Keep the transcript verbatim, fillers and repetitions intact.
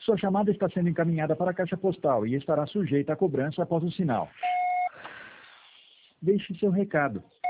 Sua chamada está sendo encaminhada para a caixa postal e estará sujeita a cobrança após o sinal. Deixe seu recado.